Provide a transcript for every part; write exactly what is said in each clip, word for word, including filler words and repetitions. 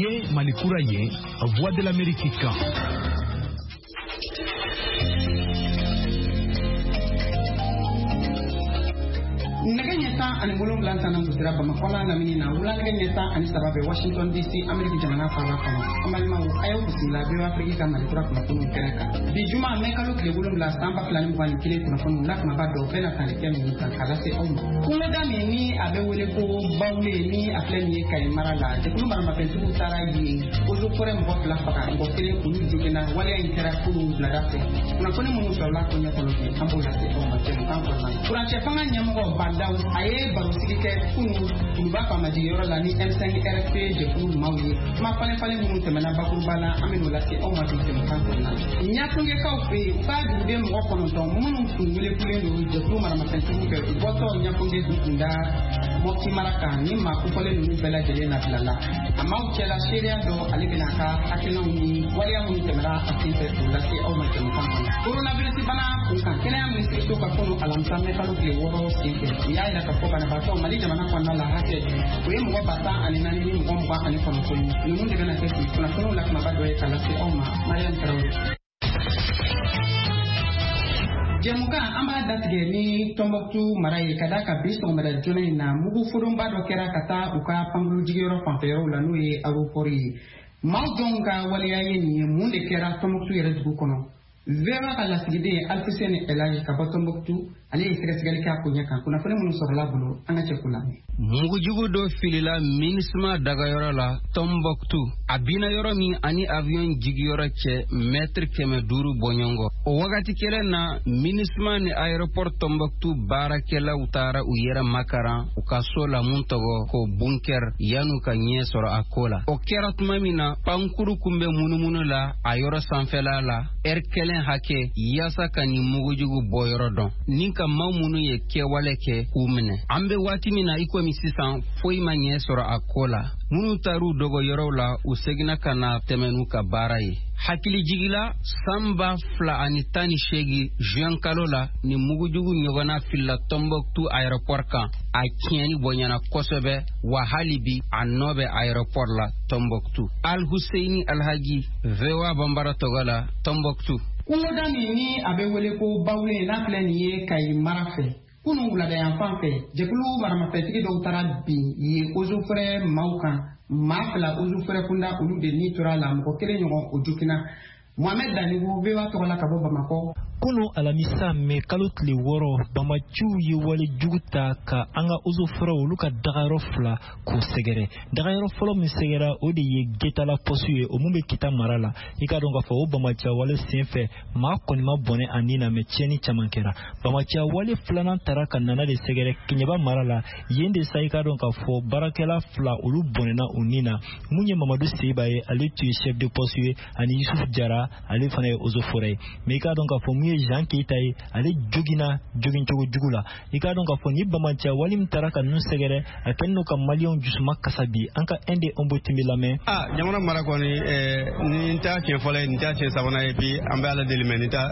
ye Malikura ye Voix de l'Amérique kan. Naganyeta ani mulum lantana mutira bamakola na minina ulanganyeta ani sababe Washington D C Amerika jamana fara kama amalima ayo kusila bewa Afrika Malikura kuna kunu kereka di juma mekalo kile bulum la samba fulani mwani kile kuna kunu lak mabado pena kanike mnika kalase omu kuna dami ni abe wele ko bawle ni afleni ye kay marala de kulu marama pentu utara yi ozo kore mbo la faka mbo kile kunu jikena wale intera kulu la dafe kuna kone munu sola kunya kono ki ambo la se omu temu kampo na kuna chefanga nyamugo daw aye baro sikike kunu kuba pa majiyoro la ni M cinq R P je kunu mawi ma fale fale mu temena bakuru bala amenu la ke o ma bi tem kanko na nyatunge ka ofe ba du de mo kono to munu kunule kule ndo je kunu mara ma pentu ke boto nyatunge dukunda mo ti maraka ni ma ku fale nu bela jele na blala ama u chela sheria do ali binaka akena ni wali amu temera akinte la ke o ma tem kanko coronavirus bana kunka kene amu to ka kono alamsa me kalu ke woro sike ya ila ka foka na bato mali jamana kwa nala hake we mwa bata alinani ni mwa mwa ani kono kono ni munde kana kesi kuna kono la kama bado kala si oma Mariam Traore Jamuka amba datige ni Tombouctou marayi kadaka biso mara jone na mugu furumba do kera kata uka pangulu jigero pampero la nuye agopori mawjonga waliyaye ni munde kera Tombouctou yere dugu kono Vera kala sigide alfisene elaji ka Tombouctou ale isere sigali ka kunya kan kuna fone munu sorla bulu anga chekula mugu jugu do filila minisma daga yoro la Tombouctou abina yoro mi ani avion jigi yoro che metre keme duru bonyongo o wagati kele na minisma ni aeroport Tombouctou barakela utara uyera makaran ukasola muntogo ko bunker yanu ka nye soro akola o kerat mamina pankuru kumbe munu munu la ayoro sanfela la erkelen hake yasa kani mugu jugu boyoro don ninka maumunu ye ke wale ke umne ambe wati mina iko misisan foi manye soro akola munu taru dogo yoro la usegina kana temenu ka barai hakili jigila samba fla anitani shegi juan kalola ni mugujugu nyogana filla Tombouctou aeroport kan a kieni bonyana kosobe wa halibi anobe aeroport la Tombouctou Al Husseini Alhaji vewa bambara togola Tombouctou Umoda ni abe wele ko bawle na pleni ye kay marafe kunu wulada yan fanfe jekulu marama fetigi do tara bi ye ozo frere maukan mafla ozo frere kunda ulu de ni tora la mko kele nyon ojukina Mohamed Danibu bewa tola kabo bamako Kuno alamisa me kalotli woro bamachu ye wale juguta ka anga ozo frere uluka dagaro fla ko segere dagaro flo mi segera odi ye geta la posue o mumbe kita marala ika donga fo bamacha wale senfe ma koni ma bone anina me cheni chamankera bamacha wale flana taraka nana de segere kinyaba marala yende sa ika donga fo barakela fla ulu bone na unina munye Mamadou Seibaye ali tu chef de posue ani Yusuf Jara ali fane ozo fore me ika donga fo Jean Keitaye ale jogina jogin chogo jugula ika donc fo ni bamacha walim taraka nun segere akenno ka malion jusuma kasabi anka ende ombo timila me ah jamana marako ni eh ni nta ke fole nta che sabana e bi ambe ala delime nta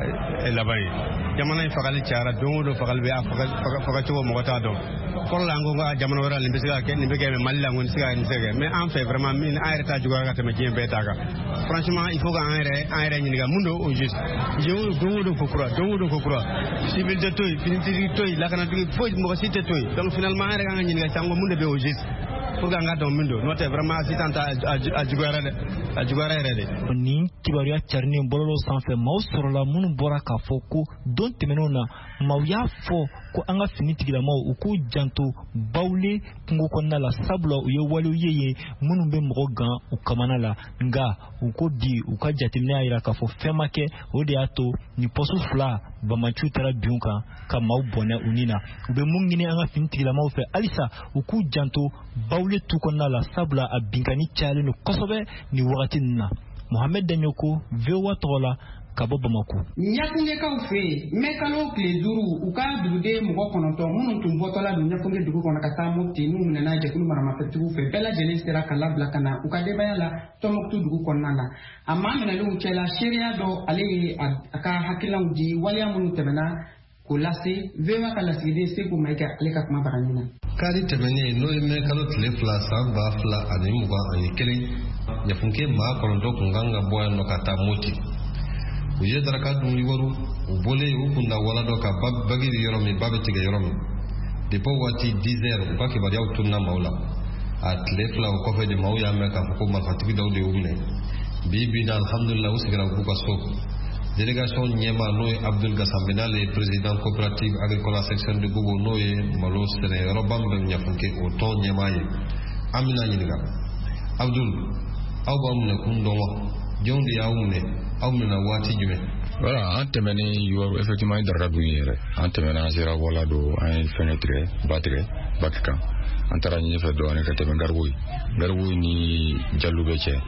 labai jamana fakali chara dongo fakal be afaka faka chogo mogota do for lango ga jamana wara limbe siga ke limbe ke malila ngon siga ni sege mais en fait vraiment min ayreta jugara ka teme jembe taka franchement il faut ga ayre ayre ni ga mundo au juste je dongo do kokura dongo do kokura civil de toy finiti toy la kana tugi foi mo cité toy donc finalement ayre ga ni ga sango mundo be au juste pour ga ngado mundo note vraiment assistante a jugara de a jugara rede ni kibaria charni bololo sanfe mausoro la munu bora ka foko don temenona mawya fo ko anga finiti la maw uku janto bawle kungo konna la sablo uye walu yeye munu be mo gan ukamana la nga uko di uka jatimna ira ka fo femake odi ato ni posu fla bamachu tara biunka ka maw bona unina be mungini anga finiti la maw fe alisa uku janto bawle tu konna la sabla abinkani chale no kosobe ni wakati na Mohamed Danyoko vewa tola kabo bamako nyakunge ka ufe mekalo klezuru uka dude mgo konoto munu tumboto la nyakunge dugu kona kata moti nu munana je kunu marama fetu fe bela jene sera kala blakana uka de bayala Tombouctou dugu kona la amma mena lu chela sheria do ale aka hakila uji wali amunu temena k'o lase V O A ka lasigiden Seku Mayiga ale ka kuma bara ɲina. Kari tɛmɛnen n'o ye mɛn kalo tile fila san ba fila ani mugan ani kelen ɲafunke maa kɔnɔntɔn kun kan ka bɔ yan nɔ ka taa Moti. U ye daraka dun Iwaru u bɔlen u kun da wala dɔ ka bagiri yɔrɔ min ba bɛ tigɛ yɔrɔ min. Depuis waati dix heures u ka kibaruyaw tununa maaw la. A tile fila o kɔfɛ de maaw y'a mɛn k'a fɔ ko marifatigi dɔw de y'u minɛ. Bi bi na alhamdulillah u sigira k'u ka so. Délégation ɲɛma n'o ye Abdul Gassambina le président coopérative agricole section de Gogo n'o ye malo sɛnɛ yɔrɔba min bɛ ɲafunke o tɔn ɲɛma ye. An bɛna ɲininka Abdul aw b'aw minɛ kun dɔn wa jɔnw de y'aw minɛ aw minɛna waati jumɛn? Voilà, an tɛmɛnen Iwaru effectivement daraka dun yɛrɛ an tɛmɛna an sera wala don an ye fɛngɛ tigɛ ba tigɛ baki kan an taara ɲɛfɛ dɔɔnin ka tɛmɛ Garibuyi Garibuyi ni Jallu bɛ cɛ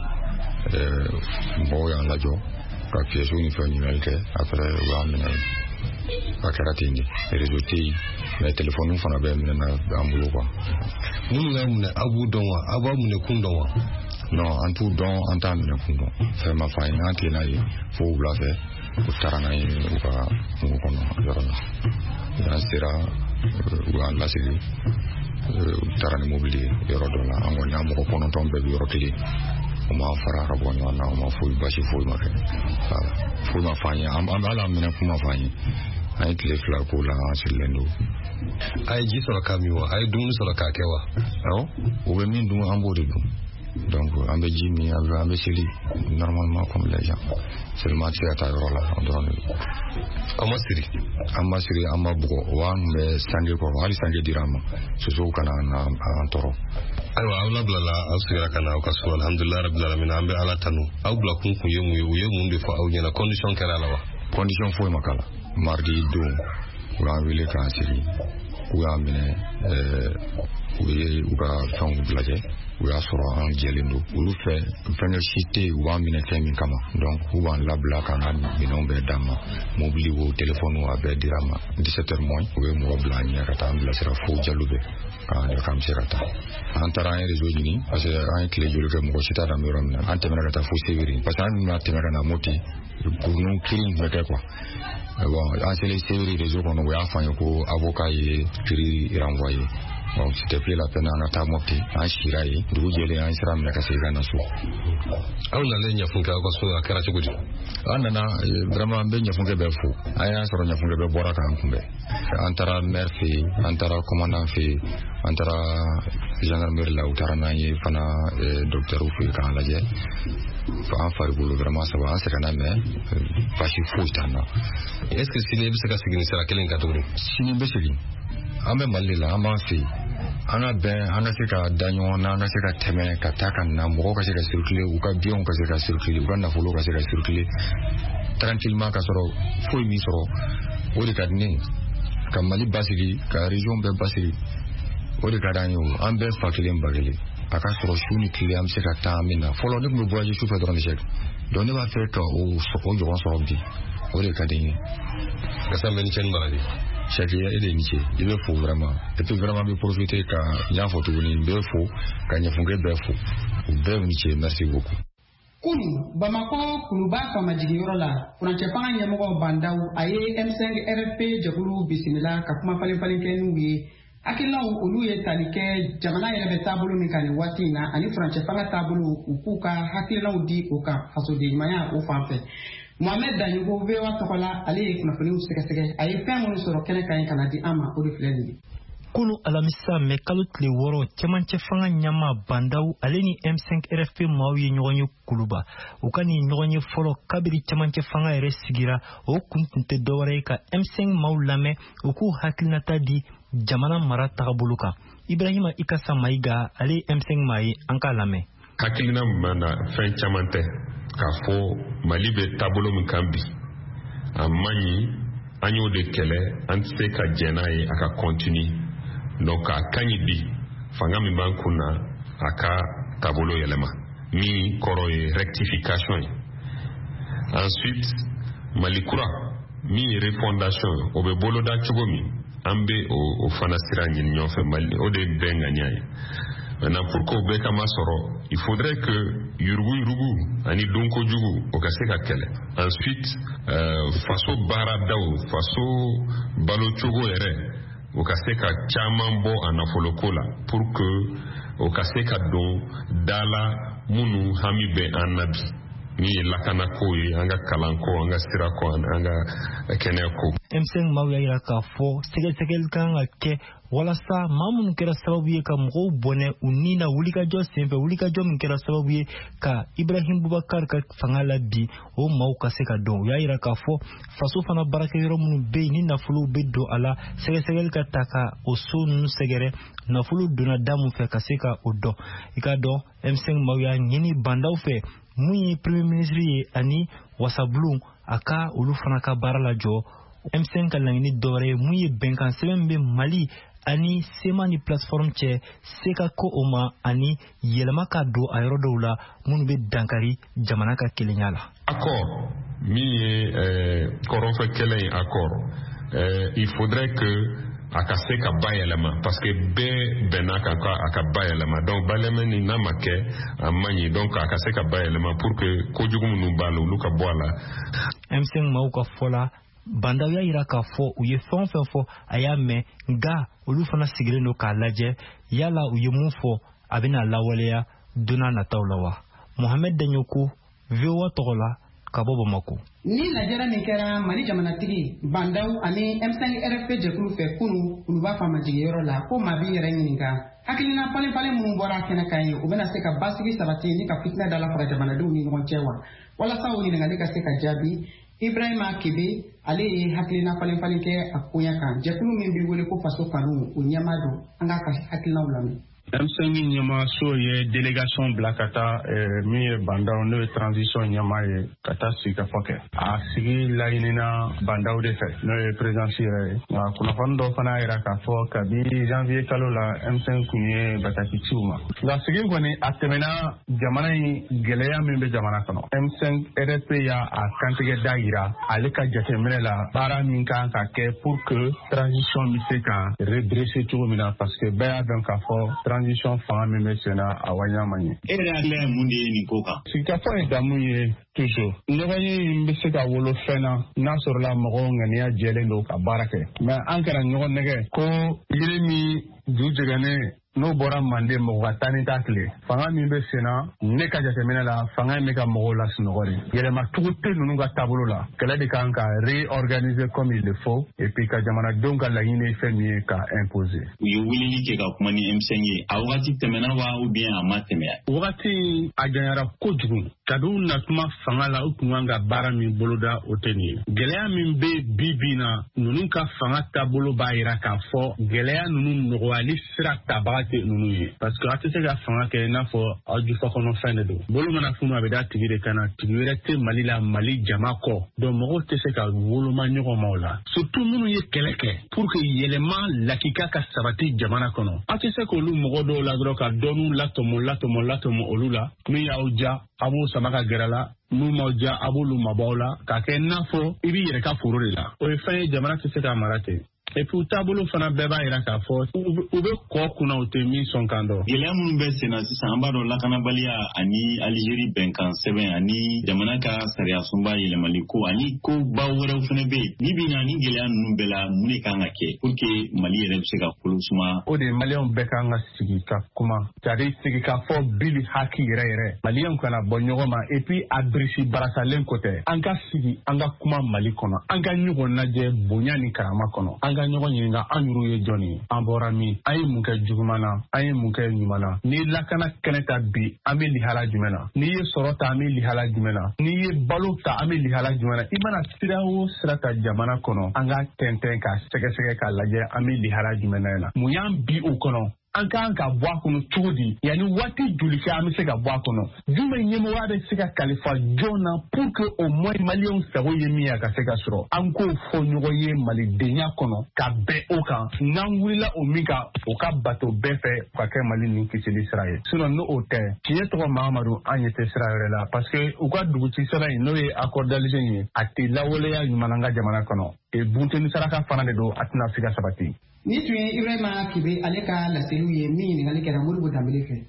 mɔgɔw y'an lajɔ ka pièces ni fɛn ɲininkali kɛ après u y'an minɛ a kɛra ten de réseau tɛ yen mais téléphone fana bɛ minɛ an bolo quoi. Minnu y'aw minɛ aw b'u dɔn wa aw b'aw minɛ kun dɔn wa? Non an t'u dɔn an t'a minɛ kun dɔn fɛn ma f'an ye an tilenna yen fo wula fɛ u taara n'an ye u ka kungo kɔnɔ yɔrɔ la an sera u y'an lasigi u taara ni mobili ye yɔrɔ dɔ la an kɔni an mɔgɔ kɔnɔntɔn bɛɛ bɛ yɔrɔ kelen o ma fara ka bɔ ɲɔgɔn na o ma foyi basi foyi ma kɛ foyi ma f'an ye an bɛ ala minɛ kuma f'an ye an ye tile fila k'o la an sirilen don. A ye ji sɔrɔ k'a min wa a ye dumuni sɔrɔ k'a kɛ wa? Awɔ u bɛ min dun an b'o de dun donc an bɛ ji min an bɛ seli normalement comme les gens seulement tɛ se ka taa yɔrɔ la o dɔrɔn de don. An ma siri an ma siri an ma bugɔ o an bɛ sange kɔrɔ hali sange dira an ma sosow kana an tɔɔrɔ. Ayiwa aw labilala aw sigira ka na aw ka so alhamdulilayi rabil alamin an bɛ ala tanu aw bila kun kun ye mun ye u ye mun de fɔ aw ɲɛna condition kɛra a la wa? Condition foyi ma k'a la mardi don u y'an wele k'an sigi u y'an minɛ u ye u ka fɛnw lajɛ u y'a sɔrɔ an jɛlen don olu fɛ fɛnkɛ si tɛ yen u b'an minɛ fɛn min kama donc u b'an labila k'an ka minɛnw bɛɛ d'an ma mobili o téléphone a bɛɛ dira an ma dix-sept heures moins u ye mɔgɔ bila an ɲɛ ka taa an bilasira fo Jallu bɛ k'an yɛrɛ k'an bɛ se ka taa an taara an ye réseau ɲini parce que an ye tile joli kɛ mɔgɔ si t'a dɔn yɔrɔ min na an tɛmɛna ka taa fo Sewiri parce que an bɛna tɛmɛ ka na Moti kurun kirin bɛ kɛ quoi bon an selen Sewiri réseau kɔnɔ u y'a fɔ an ye ko avocat ye prix renvoyé. Bon, c'était plus la peine an ka taa Mopti an sira yen dugu jɛlen an sera minɛ ka segin ka na so. Aw nalen ɲafunke aw ka so a kɛra cogo di? An nana vraiment an bɛ ɲafunke bɛɛ fo an y'a sɔrɔ ɲafunke bɛɛ bɔra k'an kunbɛn an taara maire fɛ yen an taara commandant fɛ yen an taara gendarmerie la u taara n'an ye fana docteur fɛ yen k'an lajɛ an fari bolo vraiment ça va an sɛgɛnna mais basi foyi t'an na. Est ce que sini i bɛ se ka segin ni sira kelen kan tuguni? Sini n bɛ segin an bɛ Mali la an b'an fɛ yen an ka bɛn an ka se ka da ɲɔgɔn na an ka se ka tɛmɛ ka taa ka na mɔgɔw ka se ka circuler u ka biens ka se ka circuler u ka nafolo ka se ka circuler tranquillement ka sɔrɔ foyi min sɔrɔ o de ka di ne ka Mali basigi ka région bɛɛ basigi o de ka d'an ye o an bɛɛ fa kelen ba kelen a ka sɔrɔ su ni tile an bɛ se ka taa an bɛ na fɔlɔ ne tun bɛ voyager sufɛ dɔrɔn de chèque donc ne b'a fɛ ka o ɲɔgɔn sɔrɔ bi o de ka di n ye. Gasan bɛ ni cɛ ni baraji chèque ye e de ni ce i bɛ fo vraiment et puis vraiment bɛ profiter ka n y'a fɔ tuguni n bɛ fo ka ɲɛfunke bɛɛ fo u bɛɛ ni ce merci beaucoup. Kunu Bamakɔ Kuluba famajigiyɔrɔ la furancɛ fanga ɲɛmɔgɔ Bandaw a ye M cinq R F P jɛkulu bisimila ka kuma falen falen kɛ n'u ye hakililaw olu ye tali kɛ jamana yɛrɛ bɛ taabolo min kan nin waati in na ani furancɛ fanga taabolo u k'u ka hakililaw di o kan fasoden ɲumanya o fan fɛ. Mohamed Daɲugo V O A tɔgɔ la ale ye kunnafoniw sɛgɛsɛgɛ a ye fɛn minnu sɔrɔ kɛnɛ kan ka na di an ma o de filɛ nin ye. Kunu alamisa mɛ kalo tile wɔɔrɔ cɛmancɛ fanga ɲama Bandaw ale ni M cinq R F P maaw ye ɲɔgɔn ye Kuluba u ka nin ɲɔgɔn ye fɔlɔ kabiri cɛmancɛ fanga yɛrɛ sigira o kun tun tɛ dɔwɛrɛ ye ka M cinq maaw lamɛn u k'u hakilinata di jamana mara tagabolo kan. Ibrahima Ikasa Mayiga ale ye M cinq maa ye an k'a lamɛn. Hakilina min na fɛn caman tɛ k'a fɔ Mali bɛ taabolo min kan bi a man ɲi an y'o de kɛlɛ an tɛ se ka jɛn n'a ye a ka continue donc a ka ɲi bi fanga min b'an kun na a ka taabolo yɛlɛma min kɔrɔ ye rectification ye. Ensuite Mali kura min ye refondation ye o bɛ boloda cogo min an bɛ o fana sira ɲini ɲɔgɔn fɛ Mali o de bɛɛ ŋaniya ye Maintenant, pour qu'on ait comme soro, il faudrait que yurugu yurugu ani donko jugu o ka se ka kɛlɛ. Ensuite, euh, faso baara daw, faso balo cogo yɛrɛ o ka se ka caman bɔ a nafoloko la pour que o ka se ka don da la minnu hami bɛ an na bi. Ni lakana ko ye an ka kalan ko an ka sira ko an ka kɛnɛya ko. Emseng Mawu y'a yira k'a fɔ sɛgɛsɛgɛli kan ka kɛ walasa maa minnu kɛra sababu ye ka mɔgɔw bɔnɛ u ni na wulikajɔ senfɛ wulikajɔ min kɛra sababu ye ka Ibrahim Boubacar ka fanga la bi o maaw ka se ka dɔn. U y'a yira k'a fɔ faso fana baarakɛyɔrɔ minnu bɛ yen ni nafolo bɛ don a la sɛgɛsɛgɛli ka ta ka o so ninnu sɛgɛrɛ nafolo donna da mun fɛ ka se ka o dɔn. I ka dɔn Emseng Mawu y'a ɲini bandaw fɛ mun ye premier ministre ye ani wasabulon a ka olu fana ka baara la jɔ. Emseng ka laɲini dɔwɛrɛ ye mun ye bɛnkan sɛbɛn bɛ Mali ani sema ni plateforme cɛ se ka ko o ma ani yɛlɛma ka don a yɔrɔ dɔw la minnu bɛ dankari jamana ka kelenya la. Accord min ye kɔrɔnfɛ kɛlɛ ye accord il faudrait que a ka se ka bayɛlɛma parce que bɛɛ bɛnna kan a ka bayɛlɛma donc bayɛlɛma ni n'a ma kɛ a man ɲi donc a ka se ka bayɛlɛma pour que kojugu minnu b'a la olu ka bɔ a la. Emseng Mawu ka fɔ la bandaw y'a yira k'a fɔ u ye fɛn o fɛn fɔ a y'a mɛn nka olu fana sigilen don k'a lajɛ yala u ye mun fɔ a bɛna lawaleya donna nataw la wa. Mohamed Danyoko V O A tɔgɔ la ka bɔ Bamako. Ni lajɛra min kɛra Mali jamanatigi bandaw ani M cinq R F P jɛkulu fɛ kunu olu b'a fɔ a ma jigiyɔrɔ la ko maa b'i yɛrɛ ɲininka hakilina falen falen minnu bɔra kɛnɛ kan ye u bɛna se ka basigi sabati ni ka fitinɛ dala fara jamanadenw ni ɲɔgɔn cɛ wa walasa o ɲininkali ka se ka jaabi. Ibrahima Kebe ale ye hakilina falen falen kɛ a koya kan jɛkulu min b'i wele ko faso kanu o ɲɛma don an ka hakilinaw lamɛn. M cinq ɲɛmaaso ye délégation bila ka taa min ye bandaw n'o ye transition ɲɛmaa ye ka taa sigikafɔ kɛ a sigi laɲinina bandaw de fɛ n'o ye présidence yɛrɛ ye nka kunnafoni dɔ fana y'a jira k'a fɔ kabi janvier kalo la M cinq kun ye bataki ciw ma nka sigi kɔni a tɛmɛna jamana in gɛlɛya min bɛ jamana kɔnɔ M cinq R F P y'a a kantigɛ da yira ale ka jateminɛ la baara min kan ka kɛ pour que transition bɛ se ka redresser cogo min na parce que bɛɛ y'a dɔn k'a fɔ transition fanga min bɛ sen na a waleya man ɲɛ. E yɛrɛ hakilila ye mun de ye nin ko kan? Sigikafɔ ye damu ye toujours. Ɲɔgɔn ye in bɛ se ka wolo fɛn na n'a sɔrɔla mɔgɔw ŋaniya jɛlen don ka baara kɛ. Mais an kɛra ɲɔgɔn nɛgɛ ko yiri min ju jɛgɛnnen n'o bɔra Manden mɔgɔ ka taa ni ta tile fanga min bɛ sen na ne ka jateminɛ la fanga in bɛ ka mɔgɔw la sunɔgɔ de yɛlɛma tugu tɛ ninnu ka taabolo la kɛlɛ de kan ka réorganiser comme il le faut et puis ka jamanadenw ka laɲini ye fɛn min ye ka imposer. U ye weleli kɛ ka kuma ni M cinq ye a wagati tɛmɛna wa ou bien a ma tɛmɛ? Wagati a janyara kojugu ka d'u natuma fanga la u tun kan ka baara min boloda o tɛ nin ye gɛlɛya min bɛ bi bi na ninnu ka fanga taabolo b'a jira k'a fɔ gɛlɛya ninnu nɔgɔyali sira tabaga tɛ ninnu ye parce que a tɛ se ka fanga kɛ i n'a fɔ aw jufa kɔnɔ fɛn de don bolo mana funu a bɛ da tigi de kan na tigi wɛrɛ tɛ Mali la Mali jama kɔ donc mɔgɔw tɛ se ka woloma ɲɔgɔn ma o la surtout minnu ye kɛlɛ kɛ pour que yɛlɛma lakika ka sabati jamana kɔnɔ a tɛ se k'olu mɔgɔ dɔw la dɔrɔn ka dɔnniw latɔmɔ latɔmɔ latɔmɔ olu la min y'aw ja a b'o sama ka gɛrɛ la n'u m'aw ja a b'olu mabɔ la k'a kɛ i n'a fɔ i b'i yɛrɛ ka foro de la o ye fɛn ye jamana tɛ se ka mara ten. Et puis taabolo fana bɛɛ b'a jira k'a fɔ u bɛ kɔ kunna u tɛ min sɔn kan dɔn. Gɛlɛya minnu bɛ sen na sisan an b'a dɔn lakanabaliya ani Algérie bɛnkan sɛbɛn ani jamana ka sariya sunba yɛlɛmali ko ani ko baw wɛrɛw fana bɛ yen ni bi na ni gɛlɛya ninnu bɛɛ la mun de kan ka kɛ pour que Mali yɛrɛ bɛ se ka kolo suma. O de ye maliyɛnw bɛɛ kan ka sigi ka kuma c'est à dire sigi ka fɔ bili haki yɛrɛ yɛrɛ maliyɛnw kana bɔ ɲɔgɔn ma et puis a birisi barasalen ko tɛ an ka sigi an ka kuma Mali kɔnɔ an ka ɲɔgɔn lajɛ bonya ni karama kɔnɔ. An ka ɲɔgɔn ɲininka an yɛrɛw ye jɔn ye an bɔra min an ye mun kɛ juguman na an ye mun kɛ ɲuman na ni lakana kɛnɛ ta bi an bɛ lihala jumɛn na n'i ye sɔrɔ ta an bɛ lihala jumɛn na n'i ye balo ta an bɛ lihala jumɛn na i mana sira o sira ta jamana kɔnɔ an ka tɛntɛn ka sɛgɛsɛgɛ k'a lajɛ an bɛ lihala jumɛn na mun y'an bi o kɔnɔ an kan ka bɔ a kɔnɔ cogo di yanni waati joli kɛ an bɛ se ka bɔ a kɔnɔ jumɛn ɲɛmɔgɔya bɛ se ka kalifa joona pour que au moins maliyɛnw sago ye min ye a ka se ka sɔrɔ an k'o fɔ ɲɔgɔn ye malidenya kɔnɔ ka bɛn o kan n'an wulila o min kan o ka bato bɛɛ fɛ ka kɛ Mali nin kisili sira ye sinon n'o o tɛ tiɲɛ tɔgɔ Mahamadu an ɲɛ tɛ sira wɛrɛ la parce que u ka dugutigi sira in n'o ye accord d'Alger ye a tɛ lawaleya ɲuman an ka jamana kɔnɔ e bunteni saraka fana de do atina sika sabati ni tun ye Ibrahima Kibe ale ka laseliw ye min ɲininkali kɛra Modibo Dambele fɛ.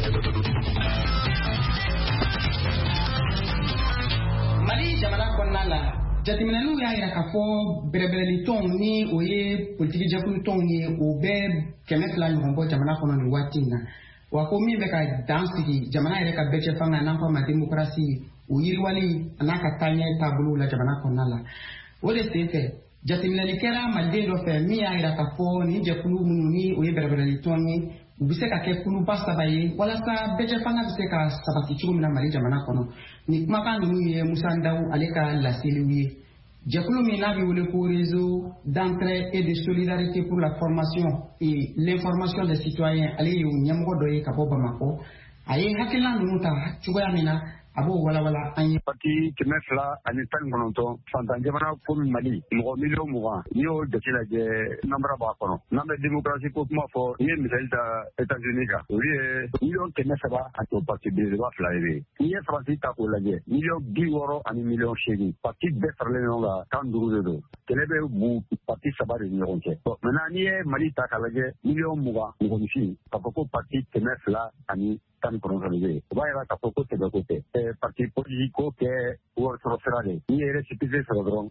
Mali jamana kɔnɔna la jateminɛliw y'a jira k'a fɔ bɛrɛbɛrɛli tɔnw ni o ye politiki jɛkulu tɔnw ye o bɛ kɛmɛ fila ɲɔgɔn bɔ jamana kɔnɔ nin waati in na wa ko min bɛ ka dan sigi jamana yɛrɛ ka bɛɛ fanga n'an k'a ma démocratie o yiriwali a n'a ka taaɲɛ taabolow la jamana kɔnɔna la o de sen fɛ jateminɛli kɛra maliden dɔ fɛ min y'a jira k'a fɔ nin jɛkulu minnu ni o ye bɛrɛbɛrɛli tɔn ye u bɛ se ka kɛ kuluba saba ye walasa bɛɛ fanga bɛ se ka sabati cogo min na Mali jamana kɔnɔ ni kumakan ninnu ye Musa Ndaw ale ka laseliw ye jɛkulu min n'a bɛ wele ko réseau d'entraide et de solidarité pour la formation et l'information des citoyens ale ye ɲɛmɔgɔ dɔ ye ka bɔ Bamakɔ a ye hakilina ninnu ta cogoya min na a b'o walawala an ye. Parti kɛmɛ fila ani tan ni kɔnɔntɔn fantan jamana komi Mali mɔgɔ miliyɔn mugan n'i y'o jate lajɛ namara b'a kɔnɔ n'an bɛ démocratie ko kuma fɔ n'i ye misali ta États-Unis kan olu ye miliyɔn kɛmɛ saba ani o parti belebeleba fila ye n'i ye Faransi ta k'o lajɛ miliyɔn bi wɔɔrɔ ani miliyɔn seegin parti bɛɛ faralen ɲɔgɔn kan tan duuru de don kɛlɛ bɛ bu parti saba de ni ɲɔgɔn cɛ bon maintenant n'i ye Mali ta k'a lajɛ miliyɔn mugan mɔgɔninfin k'a fɔ ko parti kɛmɛ fila ani tan ni kɔnɔntɔn de bɛ yen o b'a jira k'a fɔ ko tɛgɛ ko tɛ parti politique ko kɛ wari sɔrɔ sira de n'i ye récépissé sɔrɔ dɔrɔn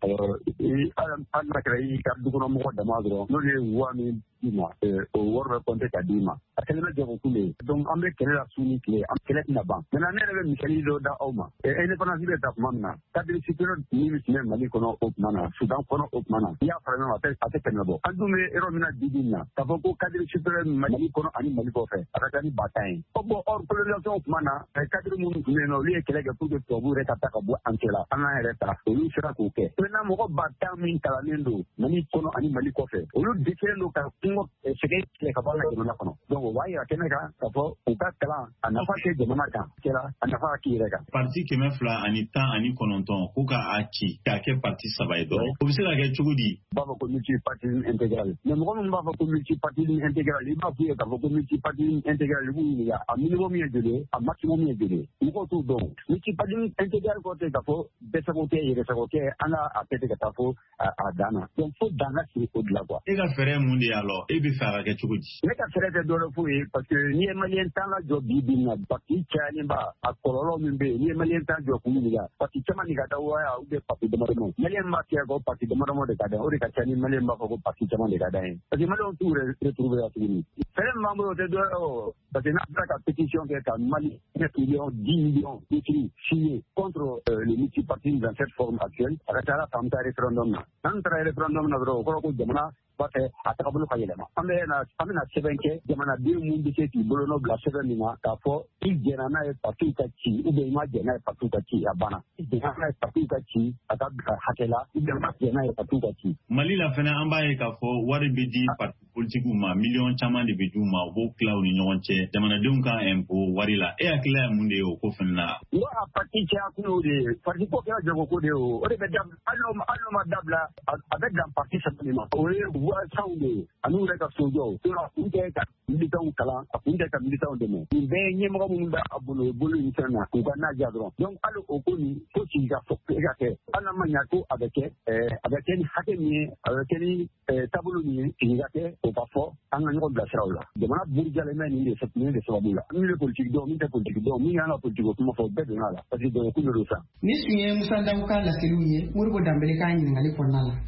hali n'a kɛra i ka dukɔnɔmɔgɔ dama dɔrɔn n'olu ye wa min d'i ma o wari bɛ compter ka d'i ma a kɛlen bɛ jagokulu ye donc an bɛ kɛlɛ la su ni tile an kɛlɛ tɛna ban maintenant ne yɛrɛ bɛ misali dɔ da aw ma indépendance bɛ ta tuma min na cadre supérieur min tun bɛ Mali kɔnɔ o tuma na Sudan kɔnɔ o tuma na n'i y'a fara ɲɔgɔn kan a tɛ tɛmɛ bɔ an dun bɛ yɔrɔ min na bi bi in na k'a fɔ ko cadre supérieur Mali kɔnɔ ani Mali kɔfɛ a ka ca ni ba tan ye bon hors colonisation tuma na cadre minnu tun bɛ yen nɔ olu ye kɛlɛ kɛ pour que tubabuw yɛrɛ ka taa ka bɔ an cɛ la an k'an yɛrɛ ta olu sera k'o kɛ maintenant mɔgɔ ba tan min kalannen don Mali kɔnɔ ani Mali kɔfɛ olu décidé don ka kungo sɛgɛn tigɛ ka bɔ an ka jamana kɔnɔ donc o b'a jira kɛnɛ kan k'a fɔ u ka kalan a nafa tɛ jamana kan kɛra a nafa ka k'i yɛrɛ kan. Parti kɛmɛ fila ani tan ani kɔnɔntɔn ko ka a ci k'a kɛ parti saba ye dɔrɔn o bɛ se ka kɛ cogo di. B'a fɔ ko multipartisme intégral mais mɔgɔ min b'a fɔ ko multipartisme intégral i b'a f'u ye k'a fɔ ko multipartisme intégral i b'u ɲininka a minimum ye joli ye a maximum ye joli ye mɔgɔw t'o dɔn multipartisme intégral kɔ tɛ k'a fɔ dɛsɛgo tɛ yɛrɛsɛgo tɛ an ka a kɛ ten ka taa fo a dan na donc fo dan ka siri o de la quoi. E ka fɛɛrɛ mun de y'a lɔ e bɛ fɛ a ka kɛ cogo di. Ne ka fɛɛrɛ tɛ dɔwɛrɛ foyi ye parce que n'i ye maliyɛn tan la jɔ bi bi in na parti cayalenba a kɔlɔlɔ min bɛ yen n'i ye maliyɛn tan jɔ k'u ɲininka parti caman de ka da waya ou bien parti damadama maliyɛn b'a kɛ ko parti damadama de ka da o de ka ca ni maliyɛn b'a fɔ ko parti caman de ka da ye parce que maliyɛnw t'u retrouver ya tuguni fɛɛrɛ min b'an bolo o tɛ dɔwɛrɛ o parce que n'a sera ka pétition kɛ ka Mali neuf millions dix millions d'écrits signés contre euh, le multipartisme dans cette forme actuelle a ka ca ala fɛ an bɛ taa référendum na n'an taara référendum na dɔrɔn o kɔrɔ ko jamana b'a fɛ a tagabolo ka yɛlɛma an bɛna an bɛna sɛbɛn kɛ jamanaden mun bɛ se k'i bolonɔ bila sɛbɛn min na k'a fɔ i jɛnna n'a ye partiw ka ci ou bien i ma jɛn n'a ye partiw ka ci a banna i jɛnna n'a ye partiw ka ci a ka bila hakɛ la ou bien ma jɛn n'a ye partiw ka ci. Mali la fɛnɛ an b'a ye k'a fɔ wari bɛ di parti politikiw ma miliyɔn caman de bɛ d'u ma u b'o tila u ni ɲɔgɔn cɛ jamanadenw ka impôt wari la e hakili ye mun de ye o ko fɛnɛ na. N ko a parti caya kun y'o de ye parti ko kɛra jagoko de ye o o de bɛ dabila hali n'o ma dabila a bɛ dan parti saba de ma o ye voisanw de ye ani yɛrɛ ka sojɔw a kun tɛ ka militants kalan a kun tɛ ka militants dɛmɛ nin bɛɛ ye ɲɛmɔgɔ minnu bɛ a bolo bolo in fɛn na k'u ka n'a diya dɔrɔn donc hali o ko nin ko sigi ka fɔ ka kɛ hali n'a ma ɲa ko a bɛ kɛ a bɛ kɛ ni hakɛ min ye a bɛ kɛ ni taabolo min ye sigi ka kɛ o ka fɔ an ka ɲɔgɔn bilasiraw la jamana burujalen bɛ nin de nin de sababu la min bɛ politique dɔn min tɛ politique dɔn min y'an ka politique kuma fɔ bɛɛ donna la parce que dɔgɔkun de don sa. Ni tun ye Musa Ndaw ka laseliw ye Modibo Dambele ka ɲininkali kɔnɔna la.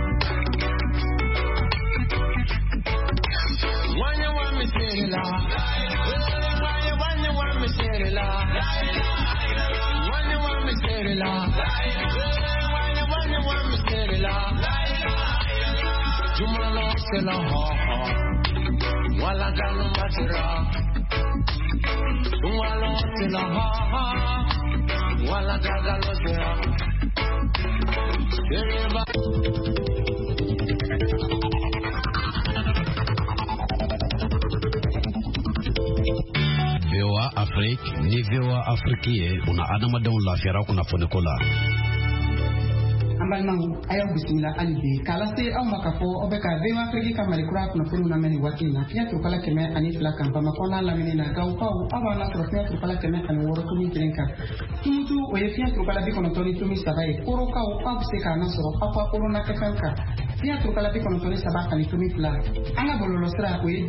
When you want me say it loud, when you when you want me say it loud, when you want me say it loud, when you when you want me say it loud, you my love say la ha ha, wala gano matira, wala say la ha ha, wala gano matira. V O A Afrique ni V O A Afrique ye una adamadenw lafiyara kunnafoni ko la. ambalmangu ayaw bisimila alibi kala se aw makafo obeka be wa fregi kamali kura kuna fulu na meni watina pia tukala keme ani fla kampa makona la meni na gau pau abana trofia tukala keme ani woro kumi kilenka tumutu oye pia tukala bi kono tori tumi sabai koro ka o abse ka na soro apa koro na kekanka pia tukala bi kono tori sabaka ani tumi fla ana bololo sra oye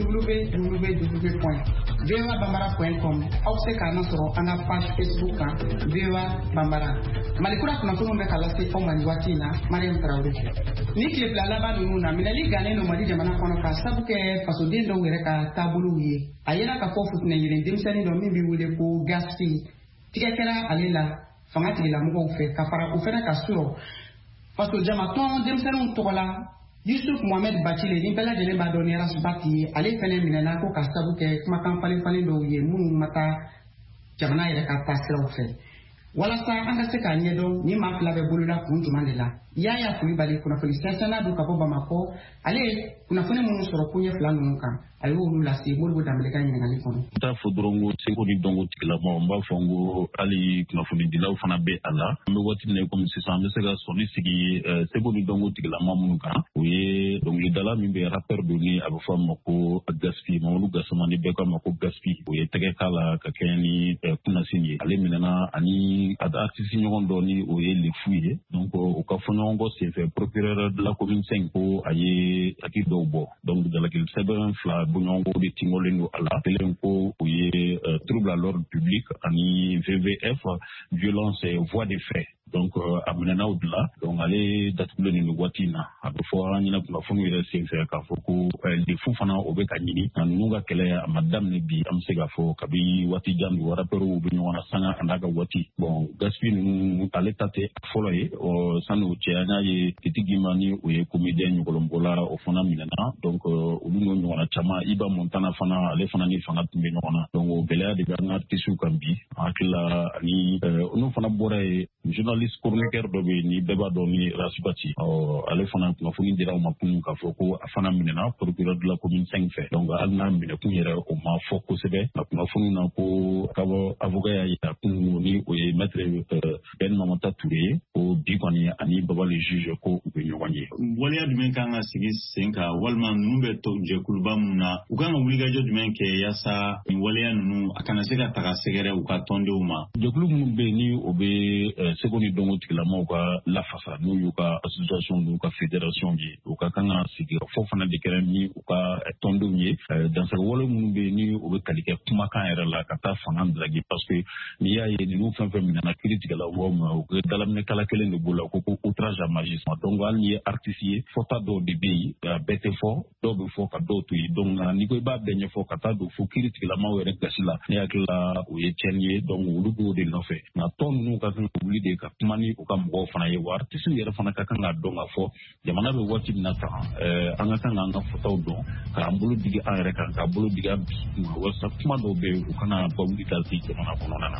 www point vewa bambara point com abse ka na soro ana page Facebook ka vewa bambara malikura kuna fulu mbe kala se omani watina Mariam Traoré ni clip la laba nunu na minali gane no mali jamana kono ka sabuke faso dindo were ka tabulu yi ayena ka fofu ne yire dimsani do mimbi wule ko gaspi tikekera alela fangati la mugo fe ka fara ufena ka suro faso jama ton dimsani tokola Yusuf Mohamed Bachile ni bela jele ba doni ras bati ale fene minana ko ka sabuke kuma kan fale fale do ye munu mata jamana yere ka tasira ufe wala sa anga se ka nyedo ni ma fla be bulula kuntu mandela yaya kulibali kuna fuli sensana du ka boba mako ale kuna fune munu soro kunye fla nunka ayo lula si bulbu damlega ni ngali kono ta fodrongo se ko ni dongo tikla mo mba fongo ali kuna funi dilaw fana be ala me wati ne comme si ça me sega soni sigi se ko ni dongo tikla mo munuka oye donc le dala mi be rappeur doni abo fam mako gaspi mo lu gasama ni be ko mako gaspi oye tege kala ka keni kuna sinye ale minana ani ad artiste nyon doni oye le fouiller donc au ka fonongo c'est fait procureur de la commune cinq ko aye aki dobo donc de la qu'il seven fla bunyongo de tingolendo ala telenko oye trouble à l'ordre public ani V V F violence et voie de fait donc amenana au-delà donc aller datule ni watina abofo anyina kuna fonu ire sense ka foko de fufana obeka nyini nunga kele madame ne bi amsega fo kabi wati jambi wara peru bunyo wana sanga andaga wati bon gaspi nu aletate foloye o sanu tiana ye kitigimani oye comédien nyolombola o fona minana donc uluno nyona chama iba montana fana ale fana ni fana tumbe nyona donc belea de gana tisu kambi akila ni onu fana bore journaliste chroniqueur dobe ni beba doni rasubati o ale fana ko funi dira ma punu ka foko afana minena procureur de la commune cinq fait donc alna mine kunyere o ma foko sebe na funu na ko kabo avocat ya punu ni o maître Ben Mamata Touré o bigoni ani baba le juge ko ubenyo wanye wale ya dumen kanga sigi senka walma numbe to je kulba muna ukanga uliga jo dumen ke yasa ni wale ya nunu akana sega taka segere ukatonde uma je kulum numbe ni obe segoni dongo tikila mo ka la fasa no yuka association no ka fédération bi uka kanga sigi fofana de kere ni uka tondo ni dans ce wale numbe ni obe kalike kuma kan era la kata fana dragi parce que ni ya ye ni no fan fan na critique la wo mo ko dalam ne kala kele no bula ko ko outrage à magistrat donc al ni artiste fota do de bi bete fo do be fo ka do tu donc ni ko ba benye fo kata do fo critique la ma were gasila ni akla o ye chenye donc lu do de no fe na ton nu ka kan wuli de ka mani ko kam go fana ye war artiste yere fana ka kan ga do nga fo jamana be wati na ta euh anga kan nga fota do ka ambulu digi an rek ka ambulu digi am wasa kuma do be ko kana ba wuli dal ti jamana ko nona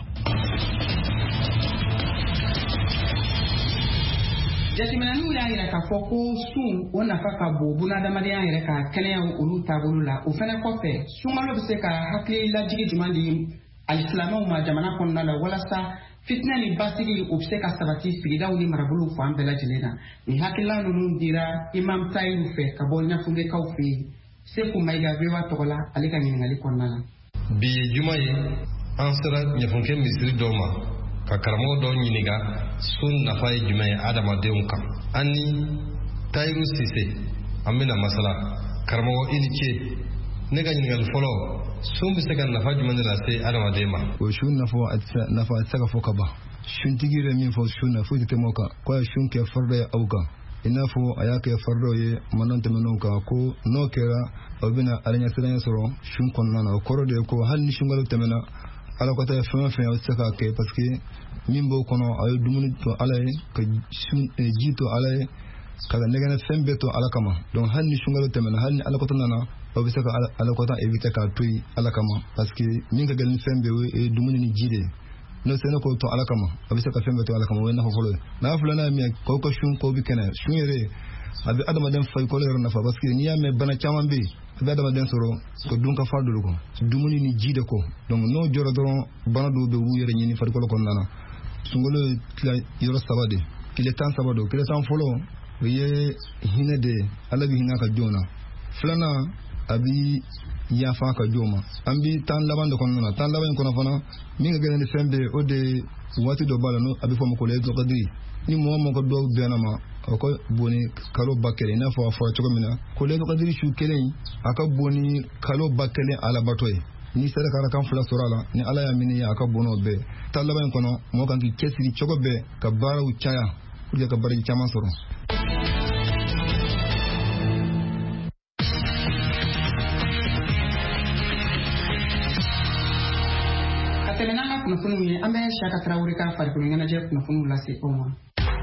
jatimana nu ya yira ka fɔ ko sun o nafa ka bon bunadamadenya yɛrɛ ka kɛnɛya olu taabolo la o fɛnɛ kɔfɛ sunkalo bɛ se ka hakili lajigi juman di alisilamɛw ma jamana kɔnɔna la walasa fitina ni basigi o bɛ se ka sabati sigidaw ni marabolow fan bɛɛ lajɛlen na ni hakilila ninnu dira imam tayiru fɛ ka bɔ ɲafundekaw fɛ yen seku mayiga bewa tɔgɔ la ale ka ɲininkali kɔnɔna la. bi ye juma ye an sera ɲɛfunkɛ misiri dɔw ma ka karamɔgɔ dɔw ɲininka sun nafa ye jumɛn ye adamadenw kan an ni tayiru sise an bɛna masala karamɔgɔ i ni ce ne ka ɲininkali fɔlɔ sun bɛ se ka nafa jumɛn de lase adamaden ma. o sun nafa nafa tɛ se ka fɔ ka ban suntigi yɛrɛ min fɔ sun na foyi tɛ tɛmɛ o kan ko a ye sun kɛ farida ye aw kan i n'a fɔ a y'a kɛ faridaw ye mandɔ tɛmɛnenw kan ko n'o kɛra aw bɛna alaɲɛsiranya sɔrɔ sun kɔnɔna na o kɔrɔ de ye ko hali ni sunkalo tɛmɛna ala kɔta ye fɛn o fɛn aw tɛ se k'a kɛ parce que min b'o kɔnɔ a ye dumuni to ala ye ka ji to ala ye ka nɛgɛnɛ fɛn bɛɛ to ala kama donc hali ni sunkalo tɛmɛna hali ni ala kɔta nana aw bɛ se ka ala kɔta éviter k'a to yen ala kama parce que min ka gɛlɛn ni fɛn bɛɛ o ye dumuni ni ji de ye n'o sɛnɛ k'o to ala kama a bɛ se ka fɛn bɛɛ to ala kama o ye nafa fɔlɔ ye n'a filanan ye min ye k'aw ka sun k'aw bɛ kɛnɛ sun yɛrɛ a bɛ adamaden farikolo yɛrɛ nafa parce que n'i y'a mɛn bana caman bɛ yen a bɛ adamaden sɔrɔ ka dun ka fa dolo kɔ dumuni ni ji de kɔ donc n'o jɔra dɔrɔn bana dɔw bɛ w'u yɛrɛ ɲini farikolo kɔnɔna na sunkalo ye tila yɔrɔ saba de kile tan saba don kile tan fɔlɔ o ye hinɛ de ala bi hinɛ ka jɔn na filanan a bi yafa ka jɔn ma an bi tan laban de kɔnɔna na tan laban in kɔnɔ fana min ka gɛlɛn ni fɛn bɛɛ o de waati dɔ b'a la n'o a bɛ fɔ ma ko laylatul qadri ni mɔgɔ mɔgɔ dɔw bɛnna ma o ka bon ni kalo ba kelen i n'a fɔ a fɔra cogo min na ko laylatul qadri su kelen a ka bon ni kalo ba kelen alabato ye ni sera ka arakan fila sɔrɔ a la ni ala y'a mini ye a ka bon n'o bɛɛ tan laban in kɔnɔ mɔgɔ kan k'i cɛsiri cogo bɛɛ ka baaraw caya pour que ka baraji caman sɔrɔ. tɛmɛn'an ka kunnafoniw ye an bɛ Siyaka Tarawele ka farikolo ɲɛnajɛ kunnafoniw lase aw ma.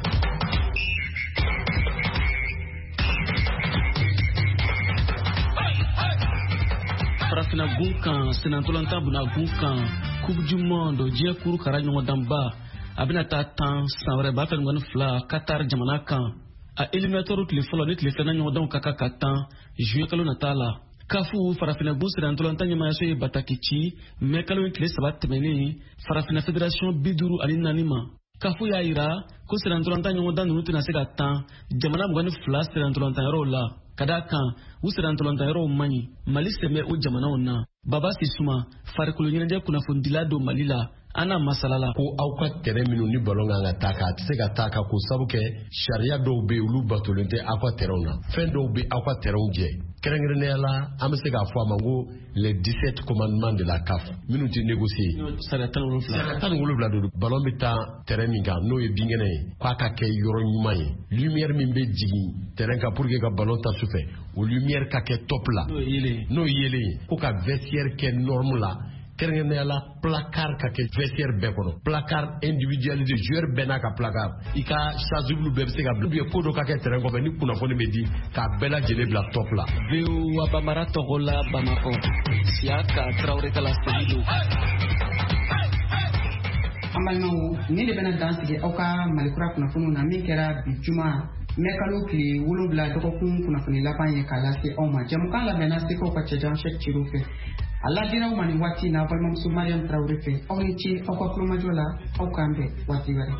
farafina gun kan senatolanta buna gun kan coupe du monde diɲɛ kuru kara ɲɔgɔn danba a bɛna taa tan san wɛrɛ ba fɛ ɲɔgɔn fila Qatar jamana kan a éliminatoire tile fɔlɔ ni tile filanan ɲɔgɔndanw ka kan ka tan juillet kalo nata la. kafu farafina gun senatolanta ɲɛmayaso ye bataki ci mai kalo in tile saba tɛmɛnen farafina fédération bi duuru ani naani ma. kafu y'a yira ko senatolanta ɲɔgɔndan ninnu tɛna se ka tan jamana mugan ni fila senatolanta yɔrɔw la ka d'a kan u senatolanta yɔrɔw man ɲi mali sɛmɛ o jamanaw na. baba sisuma farikolo ɲɛnajɛ kunnafonidila don mali la ana masalala ko aw ka terrain minnu ni ballon kan ka taa ka a tɛ se ka taa ka ko sabu kɛ sariya dɔw bɛ yen olu batolen tɛ aw ka terrain na fɛn dɔw bɛ aw ka terrain jɛ kɛrɛnkɛrɛnnenya la an bɛ se k'a fɔ a ma ko les dix-sept commandements de la C A F minnu tɛ négocier sariya tan ni wolonwula sariya tan ni wolonwula don ballon bɛ taa terrain min kan n'o ye binkɛnɛ ye k'a ka kɛ yɔrɔ ɲuman ye lumière min bɛ jigin terrain kan pour que ka ballon ta sufɛ o lumière ka kɛ top la n'o ye yelen ye ko ka vestiaire kɛ norme la kɛrɛnkɛrɛnnenya la placard ka kɛ vestiaire bɛɛ kɔnɔ placard individualisé joueur bɛɛ n'a ka placard i ka chasuble bɛɛ bɛ se ka bila ou bien ko dɔ ka kɛ terrain kɔfɛ ni kunnafoni bɛ di k'a bɛɛ lajɛlen bila top la. V O A Bamara tɔgɔ la Bamakɔ Siyaka Tarawele kala sigi don. an balimaw nin de bɛna dan sigi aw ka malikura kunnafoniw na min kɛra bi juma mɛ kalo tile wolonwula dɔgɔkun kunnafoni laban ye k'a lase aw ma jamukan labɛnna sekaw ka cɛjan Sɛki Ciro fɛ a ladira aw ma nin waati na balimamuso Mariam Tarawele fɛ aw ni ce aw ka kulomajɔ la aw k'an bɛn waati wɛrɛ.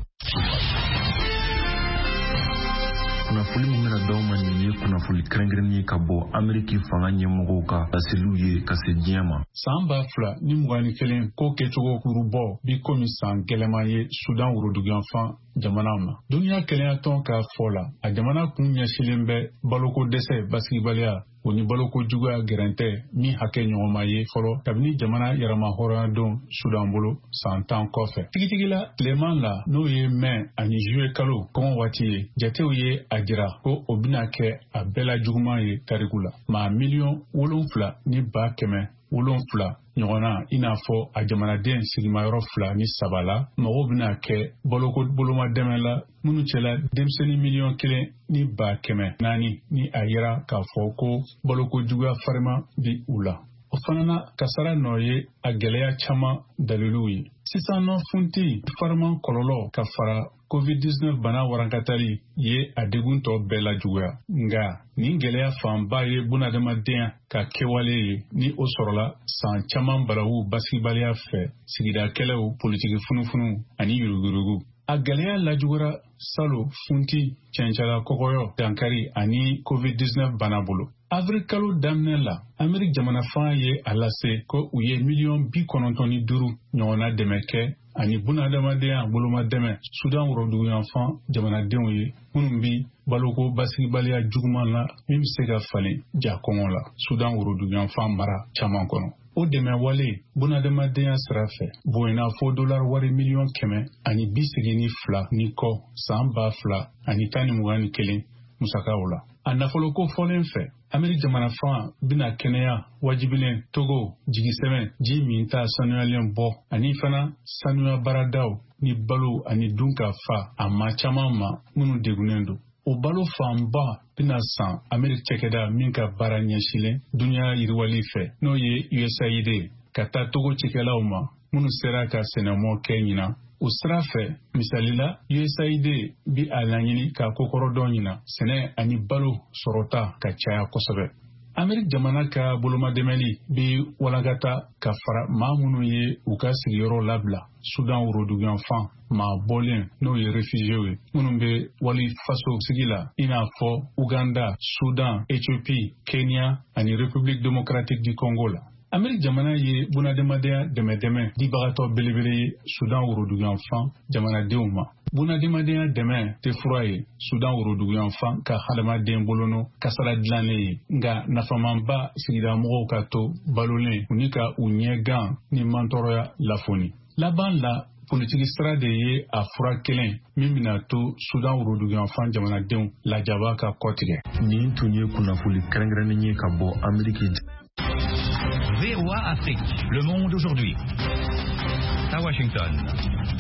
kunnafoni min bɛna d'aw ma nin ye kunnafoni kɛrɛnkɛrɛnnen ye ka bɔ Ameriki fanga ɲɛmɔgɔw ka laseliw ye ka se diɲɛ ma. san ba fila ni mugan ni kelen ko kɛcogo kurubɔ bi komi san gɛlɛman ye Sudan woroduguyanfan jamanaw na. Duniya kɛlɛya tɔn k'a fɔ la a jamana kun ɲɛsilen bɛ baloko dɛsɛ basigibaliya o ni baloko juguya gɛrɛntɛ min hakɛ ɲɔgɔnma ye fɔlɔ kabini jamana yɛrɛma hɔrɔnya don Sudan bolo san tan kɔfɛ. Tigitigila tileman la n'o ye mɛn ani juwe kalo kɔngɔ waati ye jatew ye a jira ko o bɛna kɛ a bɛɛ la juguman ye tariku la. Maa miliyɔn wolonfila ni ba kɛmɛ wolonfila ɲɔgɔnna i n'a fɔ a jamanaden sigimayɔrɔ fila ni saba la mɔgɔw bɛna kɛ boloko bolomadɛmɛ la minnu cɛla denmisɛnnin miliyɔn kelen ni ba kɛmɛ naani ni a yera k'a fɔ ko boloko juguya farima bi u la. O fana na kasara nɔ ye a gɛlɛya caman daliluw ye. Sisan nɔ funti farima kɔlɔlɔ ka fara covid dix-neuf bana warankatali ye a degun tɔ bɛɛ la juguya. Nga nin gɛlɛya fanba ye bunadamadenya ka kɛwale ye ni o sɔrɔla san caman balawu basigibaliya fɛ sigida kɛlɛw politiki funufunu ani yuruguyurugu. A gɛlɛya lajugura salo funti cɛncɛla kɔgɔyɔ dankari ani covid dix-neuf bana bolo. Avril kalo daminɛ la Ameriki jamana fan ye a lase ko u ye miliyɔn bi kɔnɔntɔn ni duuru ɲɔgɔnna dɛmɛ kɛ ani bunadamadenya boloma dɛmɛ Sudan woroduguyanfan jamanadenw ye minnu bi baloko basigibaliya juguman la min bɛ se ka falen ja kɔngɔ la Sudan woroduguyanfan mara caman kɔnɔ. O dɛmɛ wale bunadamadenya sira fɛ bonyana fo dolar wari miliyɔn kɛmɛ ani bi segin ni fila ni kɔ san ba fila ani tan ni mugan ni kelen musakaw la. A nafoloko fɔlen fɛ Ameriki jamana fan bɛna kɛnɛya wajibilen Togo jigisɛmɛ ji min ta sanuyalen bɔ ani fana sanuya baaradaw ni balo ani dun ka fa a ma caman ma minnu degunnen don. O balo fanba bɛna san Ameriki cɛkɛda min ka baara ɲɛsilen duniya yiriwali fɛ n'o ye U S A I D ka taa Togo cikɛlaw ma minnu sera ka sɛnɛmɔ kɛ ɲina. O sira fɛ misalila U S A I D bi a laɲini ka kokɔrɔ dɔ ɲina sɛnɛ ani balo sɔrɔta ka caya kosɛbɛ. Amerik jamana ka boloma dɛmɛli bi walagata ka fara maa minnu ye u ka sigiyɔrɔ labila Sudan woroduguyan fan maa bɔlen n'o ye réfugiés ye minnu bɛ wali faso sigi la i n'a fɔ Uganda, Sudan, Ethiopie, Kenya ani République démocratique du Congo la. Amerik jamana ye bunadɛmadenya dɛmɛ-dɛmɛ dibagatɔ belebele ye Sudan woroduguyan fan jamanadenw ma. Bunadɛmadenya dɛmɛ tɛ fura ye Sudan woroduguyan fan ka hadamaden bolono kasara dilannen ye nka nafamanba sigida mɔgɔw ka to balolen u ni ka u ɲɛ gan ni mantɔrɔya lafoni. Laban la politiki sira de ye a fura kelen min bɛna to Sudan woroduguyan fan jamanadenw lajaba ka kɔtigɛ. Nin tun ye kunnafoni kɛrɛnkɛrɛnnen ye ka bɔ Ameriki. V O A Afrique, le monde aujourd'hui. À Washington.